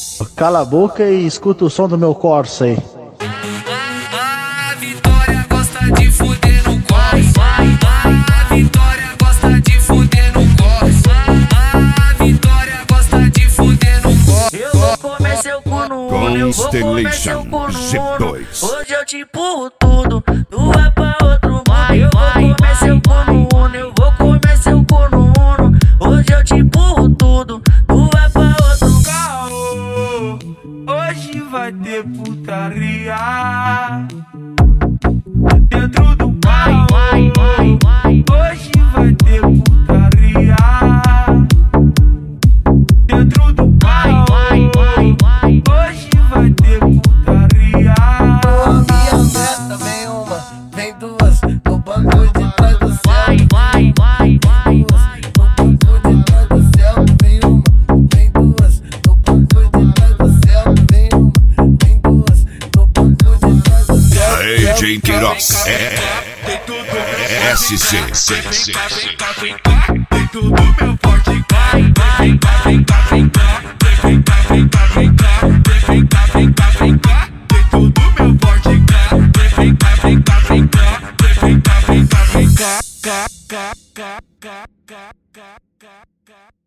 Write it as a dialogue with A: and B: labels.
A: Cala a boca e escuta o som do meu Corsa aí.
B: A Vitória gosta de fuder no Corsa. A Vitória gosta de fuder no Corsa. A Vitória gosta de fuder no Corsa.
C: Eu vou comer seu cu no Uno, eu vou comer seu cu no Uno.
D: G2.
C: Hoje eu te empurro tudo, tu vai pra outro mundo. Eu vou comer seu cu no Uno, eu vou comer seu cu no Uno. Hoje eu te empurro tudo, tu vai pra outro
E: carro. Hoje vai ter putaria dentro do carro. Hoje vai ter putaria dentro do carro. Hoje vai ter putaria.
F: Minha meta vem uma, vem duas, no banco de trás do céu. No banco de trás do céu, vem uma, vem duas, no banco de trás do céu, vem uma, vem duas, no banco de trás do céu.
D: AJ Queiroz, SC.
E: Tem tudo meu forte, vem cá, vem cá, vem cá, vem cá, vem cá, vem cá, vem cá, vem cá, vem cá. Tem tudo meu forte, vem cá, vem cá, vem cá, vem cá, vem cá, vem cá, vem cá, cá, cá, cá, cá, cá, cá, cá.